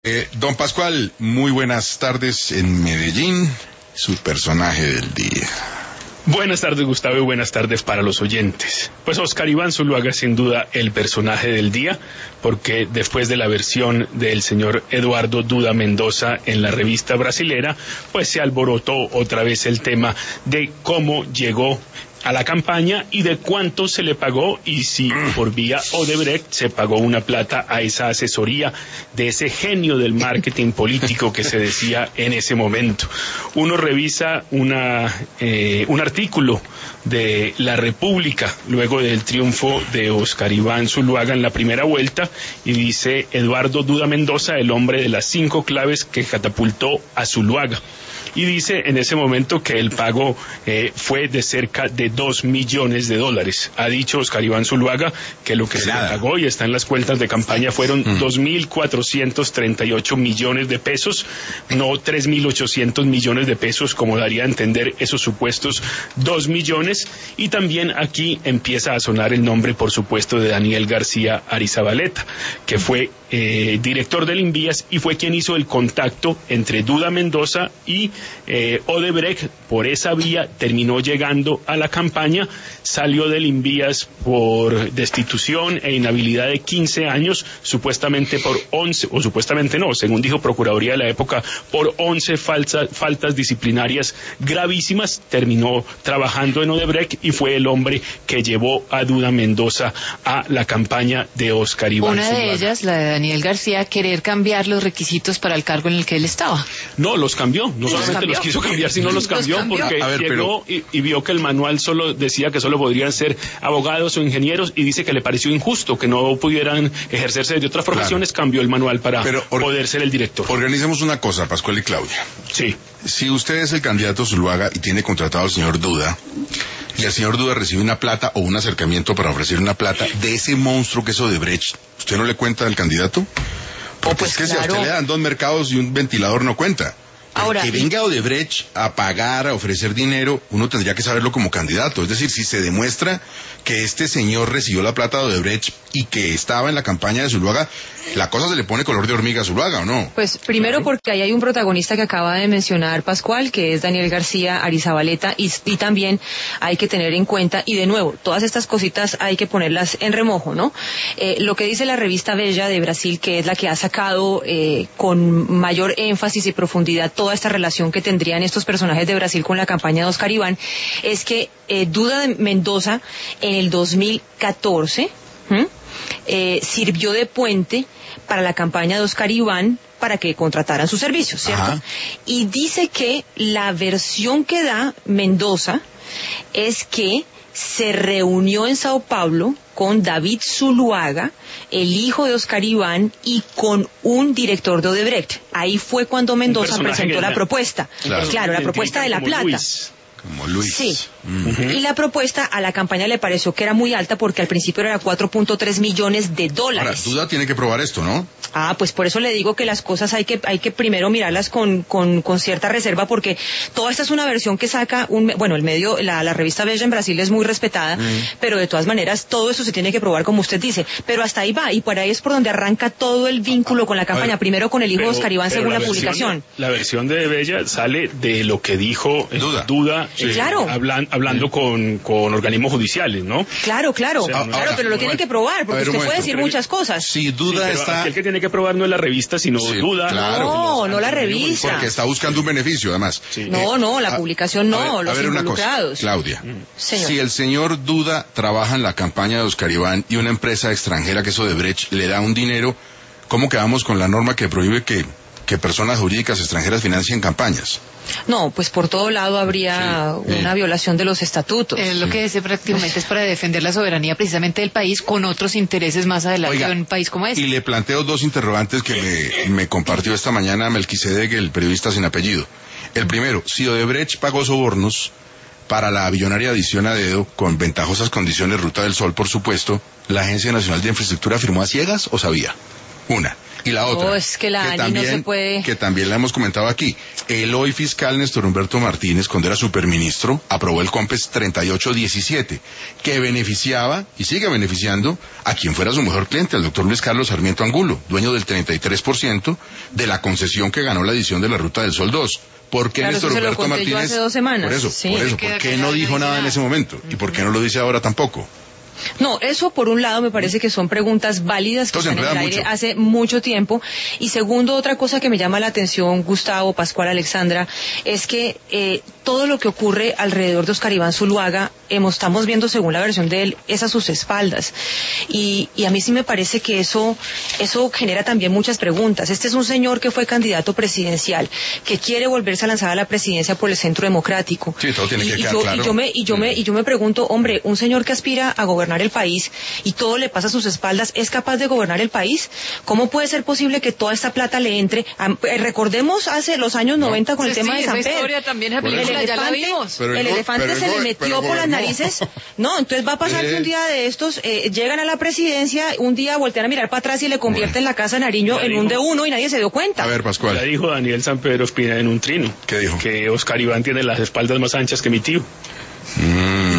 Don Pascual, muy buenas tardes en Medellín, su personaje del día. Buenas tardes, Gustavo, y buenas tardes para los oyentes. Pues Oscar Iván Zuluaga es sin duda el personaje del día, porque después de la versión del señor Eduardo Duda Mendoza en la revista brasilera, pues se alborotó otra vez el tema de cómo llegó a la campaña y de cuánto se le pagó y si por vía Odebrecht se pagó una plata a esa asesoría de ese genio del marketing político que se decía en ese momento. Uno revisa un artículo de La República luego del triunfo de Oscar Iván Zuluaga en la primera vuelta y dice: Eduardo Duda Mendoza, el hombre de las 5 claves que catapultó a Zuluaga. Y dice en ese momento que el pago fue de cerca de $2 millones. Ha dicho Oscar Iván Zuluaga que lo que se le pagó y está en las cuentas de campaña fueron 2.438 millones de pesos, no 3.800 millones de pesos como daría a entender esos supuestos 2 millones. Y también aquí empieza a sonar el nombre, por supuesto, de Daniel García Arizabaleta, que fue director del Invías y fue quien hizo el contacto entre Duda Mendoza y Odebrecht. Por esa vía terminó llegando a la campaña, salió del Invías por destitución e inhabilidad de 15 años, supuestamente por 11, o supuestamente no, según dijo Procuraduría de la época, por 11 faltas disciplinarias gravísimas. Terminó trabajando en Odebrecht y fue el hombre que llevó a Duda Mendoza a la campaña de Oscar Iván Una Zuluaga. de ellas, la de Daniel García, querer cambiar los requisitos para el cargo en el que él estaba. No, los cambió, no solamente los quiso cambiar, sino los cambió porque llegó y vio que el manual solo decía que solo podrían ser abogados o ingenieros y dice que le pareció injusto que no pudieran ejercerse de otras profesiones. Claro. Cambió el manual para poder ser el director. Organicemos una cosa, Pascual y Claudia. Sí. Si usted es el candidato Zuluaga y tiene contratado al señor Duda, y el señor Duda recibe una plata o un acercamiento para ofrecer una plata de ese monstruo que es Odebrecht, ¿usted no le cuenta al candidato? Porque pues es que claro, si a usted le dan 2 mercados y un ventilador no cuenta. Ahora, que venga Odebrecht a pagar, a ofrecer dinero, uno tendría que saberlo como candidato. Es decir, si se demuestra que este señor recibió la plata de Odebrecht y que estaba en la campaña de Zuluaga, la cosa se le pone color de hormiga a Zuluaga, ¿o no? Pues primero porque ahí hay un protagonista que acaba de mencionar Pascual, que es Daniel García Arizabaleta, y también hay que tener en cuenta, y de nuevo, todas estas cositas hay que ponerlas en remojo, ¿no? Lo que dice la revista Veja de Brasil, que es la que ha sacado con mayor énfasis y profundidad toda esta relación que tendrían estos personajes de Brasil con la campaña de Oscar Iván, es que Duda Mendoza en el 2014 sirvió de puente para la campaña de Oscar Iván para que contrataran sus servicios, ¿cierto? Ajá. Y dice que la versión que da Mendoza es que se reunió en Sao Paulo con David Zuluaga, el hijo de Oscar Iván, y con un director de Odebrecht. Ahí fue cuando Mendoza presentó la propuesta. Claro, la propuesta de la plata. Como Luis. Sí. Y la propuesta a la campaña le pareció que era muy alta porque al principio era $4.3 millones. Ahora, Duda tiene que probar esto, ¿no? Pues por eso le digo que las cosas hay que primero mirarlas con cierta reserva, porque toda esta es una versión que saca el medio, la revista Veja en Brasil es muy respetada, pero de todas maneras todo eso se tiene que probar como usted dice, pero hasta ahí va, y por ahí es por donde arranca todo el vínculo con la campaña, primero con el hijo de Oscar Iván según la publicación. La versión de Veja sale de lo que dijo Duda. Sí. Claro. Hablando con organismos judiciales, ¿no? Claro, o sea, pero lo tiene que probar, porque usted puede decir muchas cosas. Si Duda está... El que tiene que probar no es la revista, sino Duda. Claro. No la revista. Porque está buscando un beneficio, además. Sí. No, la publicación no, los involucrados. Una cosa, Claudia. Señor. Si el señor Duda trabaja en la campaña de Oscar Iván y una empresa extranjera que es Odebrecht le da un dinero, ¿cómo quedamos con la norma que prohíbe que personas jurídicas extranjeras financien campañas? No, pues por todo lado habría una violación de los estatutos. Lo que dice prácticamente es para defender la soberanía precisamente del país con otros intereses más adelante en un país como este. Y le planteo 2 interrogantes que me compartió esta mañana Melquisedec, el periodista sin apellido. El primero, si Odebrecht pagó sobornos para la billonaria adición a dedo con ventajosas condiciones, Ruta del Sol, por supuesto, ¿la Agencia Nacional de Infraestructura firmó a ciegas o sabía? Una. Y la otra, No, es que la ANI también, no se puede... que también la hemos comentado aquí, el hoy fiscal Néstor Humberto Martínez, cuando era superministro, aprobó el COMPES 3817, que beneficiaba y sigue beneficiando a quien fuera su mejor cliente, al doctor Luis Carlos Sarmiento Angulo, dueño del 33% de la concesión que ganó la edición de la Ruta del Sol 2. ¿Por qué Claro, Néstor eso se lo Humberto conté yo Martínez? hace 2 semanas. Por eso, Sí. ¿por qué no dijo nada en ese momento? ¿Y por qué no lo dice ahora tampoco? No, eso por un lado me parece que son preguntas válidas que Entonces, están en el aire mucho. hace mucho tiempo. Y segundo, otra cosa que me llama la atención, Gustavo, Pascual, Alexandra, es que todo lo que ocurre alrededor de Oscar Iván Zuluaga, estamos viendo, según la versión de él, es a sus espaldas. Y a mí sí me parece que eso genera también muchas preguntas. Este es un señor que fue candidato presidencial, que quiere volverse a lanzar a la presidencia por el Centro Democrático. Sí, todo tiene que quedar claro. Y yo me pregunto, hombre, un señor que aspira a gobernar el país y todo le pasa a sus espaldas, ¿es capaz de gobernar el país? ¿Cómo puede ser posible que toda esta plata le entre? Recordemos hace los años 90 con el tema de San Pedro. Historia también es ya la vimos. Pero el elefante se le metió por las narices. No, entonces va a pasar que un día de estos llegan a la presidencia, un día voltean a mirar para atrás y le convierten la Casa Nariño en un D1 y nadie se dio cuenta. A ver, Pascual. Ya dijo Daniel San Pedro Espina en un trino. ¿Qué dijo? Que Oscar Iván tiene las espaldas más anchas que mi tío.